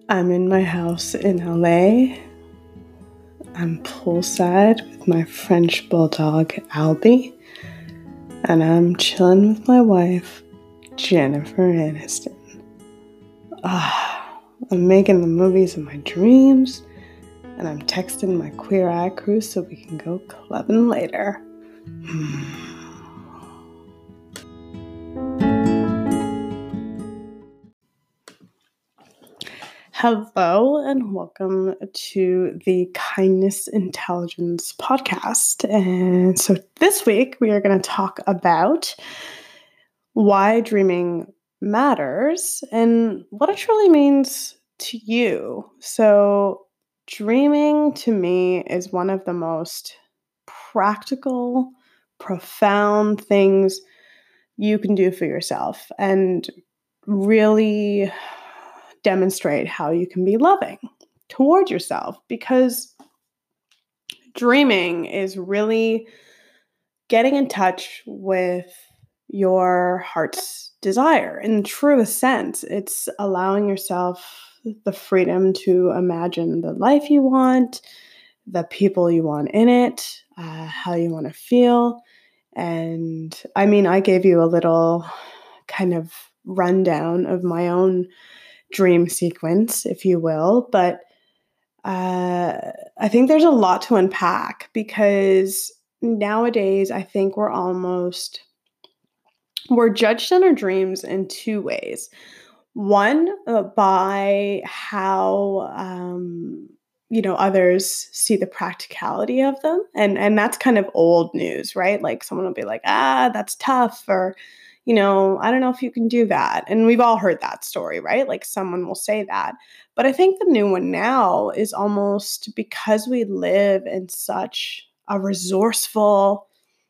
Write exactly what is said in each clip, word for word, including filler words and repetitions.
I'm in my house in L A. I'm poolside with my French bulldog, Albie. And I'm chilling with my wife, Jennifer Aniston. Ah, I'm making the movies of my dreams. And I'm texting my Queer Eye crew so we can go clubbing later. Hello and welcome to the Kindness Intelligence podcast. And so this week we are going to talk about why dreaming matters and what it truly means to you. So dreaming to me is one of the most practical, profound things you can do for yourself and really demonstrate how you can be loving toward yourself, because dreaming is really getting in touch with your heart's desire. In the truest sense, it's allowing yourself the freedom to imagine the life you want, the people you want in it, uh, how you want to feel. And I mean, I gave you a little kind of rundown of my own dream sequence, if you will, but uh, I think there's a lot to unpack, because nowadays I think we're almost we're judged on our dreams in two ways. One, uh, by how um, you know others see the practicality of them, and and that's kind of old news, right? Like someone will be like, ah, that's tough, or you know, I don't know if you can do that. And we've all heard that story, right? Like someone will say that. But I think the new one now is almost because we live in such a resourceful,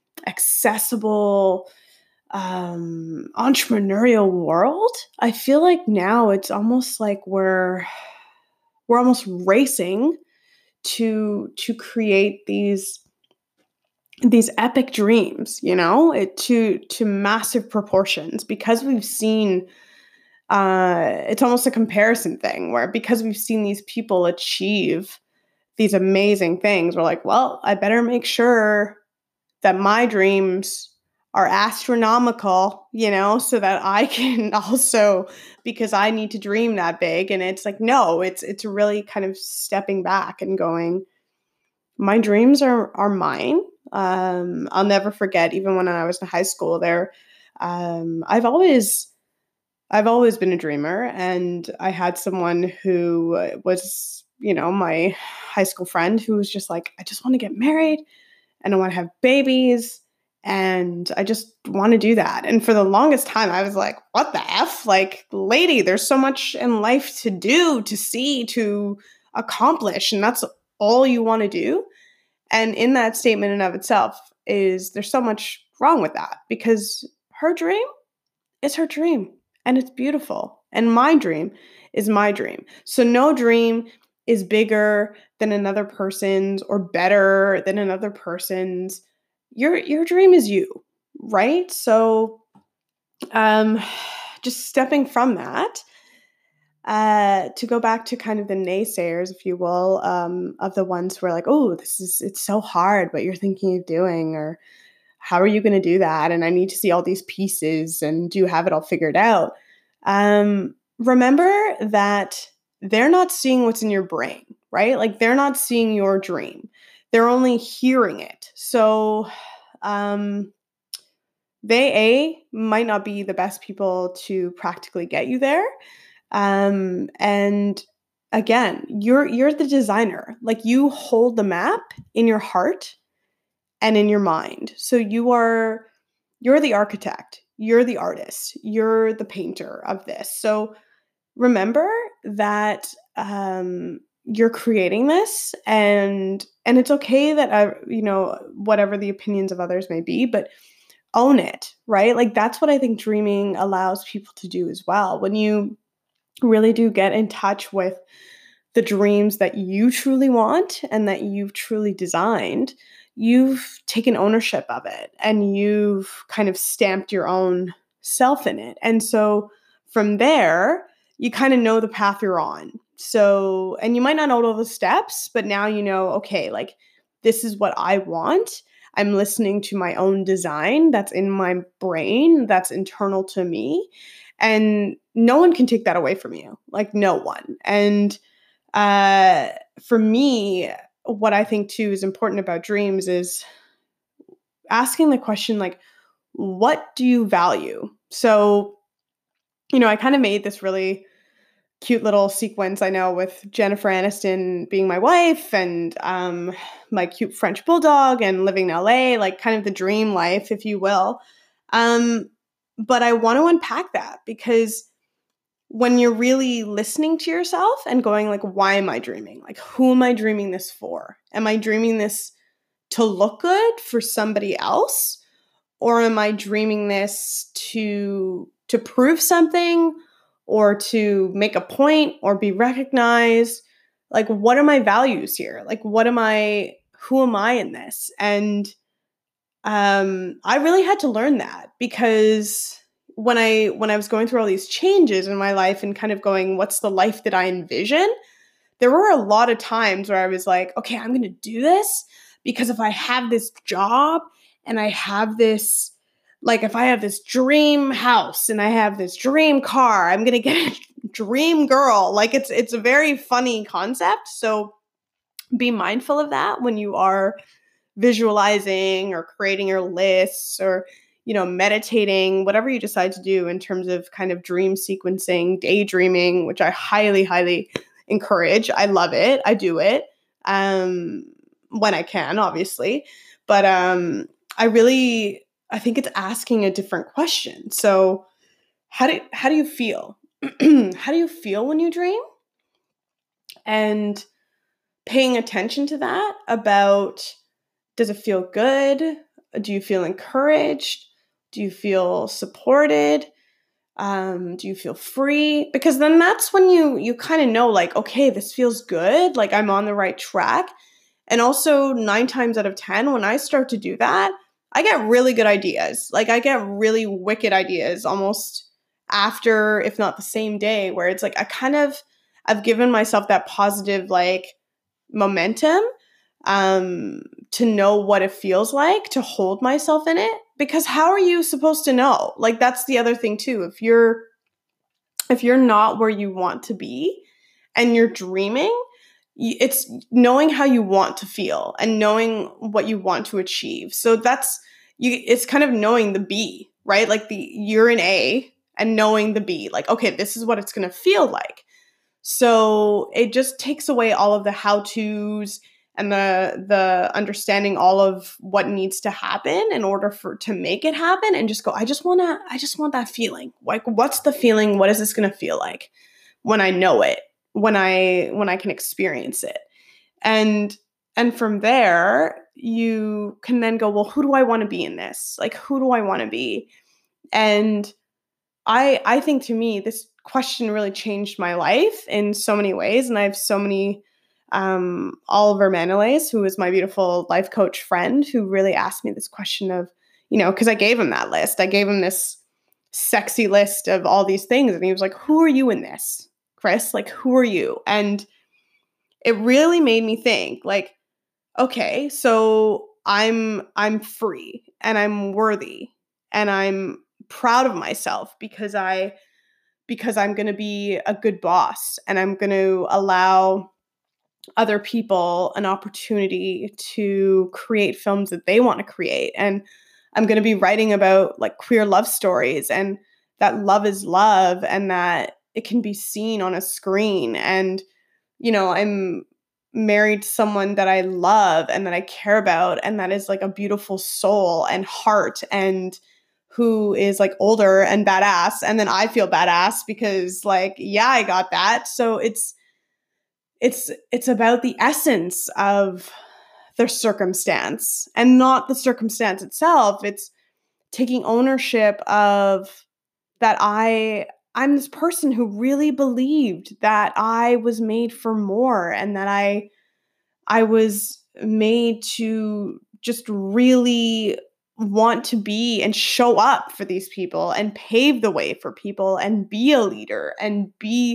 accessible, um, entrepreneurial world. I feel like now it's almost like we're we're almost racing to to create these these epic dreams, you know, it, to to massive proportions, because we've seen uh, it's almost a comparison thing where, because we've seen these people achieve these amazing things, we're like, well, I better make sure that my dreams are astronomical, you know, so that I can also, because I need to dream that big. And it's like, no, it's it's really kind of stepping back and going, my dreams are are mine. Um, I'll never forget, even when I was in high school, there, um, I've always I've always been a dreamer, and I had someone who uh, was, you know, my high school friend, who was just like, I just want to get married and I want to have babies and I just want to do that. And for the longest time, I was like, what the F? Like, lady, there's so much in life to do, to see, to accomplish, and that's all you want to do. And in that statement in of itself is there's so much wrong with that, because her dream is her dream and it's beautiful. And my dream is my dream. So no dream is bigger than another person's or better than another person's. Your your dream is you, right? So um just stepping from that, uh, to go back to kind of the naysayers, if you will, um, of the ones who are like, oh, this is, it's so hard what you're thinking of doing, or how are you going to do that? And I need to see all these pieces, and do you have it all figured out? Um, remember that they're not seeing what's in your brain, right? Like they're not seeing your dream. They're only hearing it. So um, they, A, might not be the best people to practically get you there. Um, and again, you're you're the designer. Like you hold the map in your heart and in your mind. So you are you're the architect, you're the artist, you're the painter of this. So remember that um, you're creating this, and and it's okay that I, you know, whatever the opinions of others may be, but own it, right? Like that's what I think dreaming allows people to do as well. When you really do get in touch with the dreams that you truly want and that you've truly designed, you've taken ownership of it and you've kind of stamped your own self in it. And so from there, you kind of know the path you're on. So, and you might not know all the steps, but now you know, okay, like this is what I want. I'm listening to my own design that's in my brain, that's internal to me. And no one can take that away from you, like no one. And uh, for me, what I think too is important about dreams is asking the question, like, what do you value? So, you know, I kind of made this really cute little sequence, I know, with Jennifer Aniston being my wife and um, my cute French bulldog and living in L A, like kind of the dream life, if you will. Um, but I want to unpack that because when you're really listening to yourself and going like, why am I dreaming? Like, who am I dreaming this for? Am I dreaming this to look good for somebody else? Or am I dreaming this to to prove something or to make a point or be recognized? Like, what are my values here? Like, what am I, who am I in this? And um, I really had to learn that because when I when I was going through all these changes in my life and kind of going, what's the life that I envision? There were a lot of times where I was like, okay, I'm going to do this because if I have this job and I have this, like if I have this dream house and I have this dream car, I'm going to get a dream girl. Like it's it's a very funny concept. So be mindful of that when you are visualizing or creating your lists or, you know, meditating, whatever you decide to do in terms of kind of dream sequencing, daydreaming, which I highly, highly encourage. I love it. I do it um, when I can, obviously. But um, I really, I think it's asking a different question. So how do, how do you feel? How do you feel when you dream? And paying attention to that about, does it feel good? Do you feel encouraged? Do you feel supported? Um, do you feel free? Because then that's when you you kind of know, like, okay, this feels good. Like I'm on the right track. And also nine times out of ten, when I start to do that, I get really good ideas. Like I get really wicked ideas almost after, if not the same day, where it's like I kind of, I've given myself that positive like momentum um, to know what it feels like to hold myself in it. Because how are you supposed to know? Like that's the other thing too. If you're if you're not where you want to be and you're dreaming, it's knowing how you want to feel and knowing what you want to achieve. So that's you. It's kind of knowing the B, right? Like the you're in A and knowing the B. Like okay, this is what it's going to feel like. So it just takes away all of the how-tos and the the understanding all of what needs to happen in order for to make it happen and just go, I just want to I just want that feeling. Like what's the feeling? What is this going to feel like when I know it? When I when I can experience it. And and from there, you can then go, well, who do I want to be in this? Like who do I want to be? And I I think to me this question really changed my life in so many ways. And I have so many, um, Oliver Manilles, who is my beautiful life coach friend, who really asked me this question of, you know, because I gave him that list. I gave him this sexy list of all these things. And he was like, who are you in this, Chris? Like, who are you? And it really made me think like, okay, so I'm I'm free and I'm worthy and I'm proud of myself because I because I'm going to be a good boss and I'm going to allow other people an opportunity to create films that they want to create. And I'm going to be writing about like queer love stories and that love is love and that it can be seen on a screen. And, you know, I'm married to someone that I love and that I care about and that is like a beautiful soul and heart and who is like older and badass. And then I feel badass because like, yeah, I got that. So it's, it's, it's about the essence of their circumstance and not the circumstance itself. It's taking ownership of that I, I'm this person who really believed that I was made for more and that I, I was made to just really want to be and show up for these people and pave the way for people and be a leader and be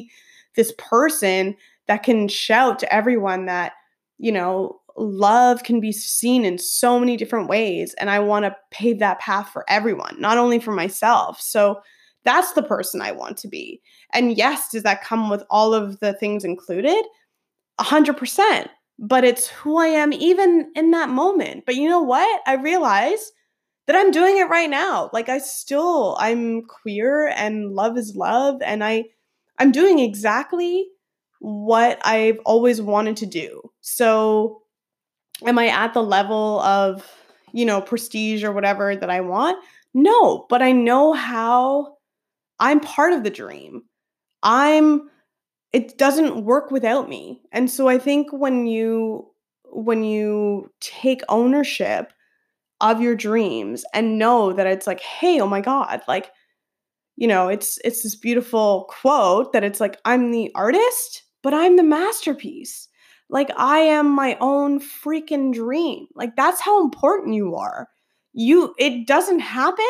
this person that can shout to everyone that, you know, love can be seen in so many different ways. And I want to pave that path for everyone, not only for myself. So that's the person I want to be. And yes, does that come with all of the things included? A hundred percent. But it's who I am even in that moment. But you know what? I realize that I'm doing it right now. Like I still, I'm queer and love is love. And I, I'm doing exactly what I've always wanted to do. So am I at the level of, you know, prestige or whatever that I want? No, but I know how I'm part of the dream. I'm it doesn't work without me. And so I think when you when you take ownership of your dreams and know that it's like, "Hey, oh my god, like, you know, it's it's this beautiful quote that it's like, I'm the artist, but I'm the masterpiece. Like I am my own freaking dream." Like that's how important you are. You it doesn't happen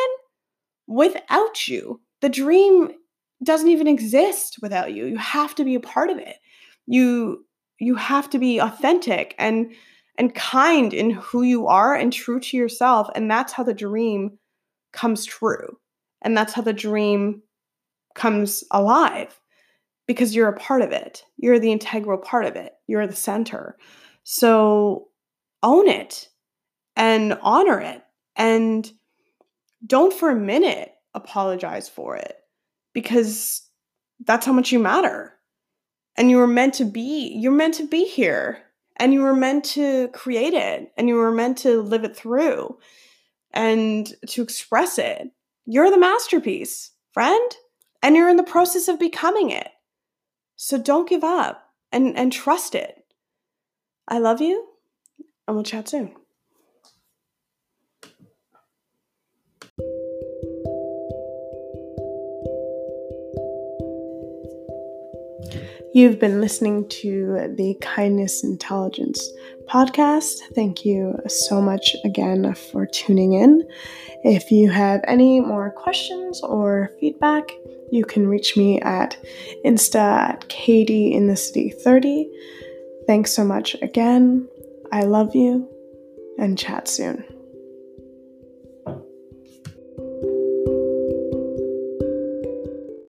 without you. The dream doesn't even exist without you. You have to be a part of it. You you have to be authentic and and kind in who you are and true to yourself, and that's how the dream comes true. And that's how the dream comes alive because you're a part of it. You're the integral part of it. You're the center. So own it and honor it, and don't for a minute apologize for it, because that's how much you matter. And you were meant to be, you're meant to be here, and you were meant to create it, and you were meant to live it through and to express it. You're the masterpiece, friend, and you're in the process of becoming it. So don't give up and, and trust it. I love you, and we'll chat soon. You've been listening to the Kindness Intelligence podcast. Thank you so much again for tuning in. If you have any more questions or feedback, you can reach me at Insta at Katie in the City thirty. Thanks so much again. I love you, and chat soon.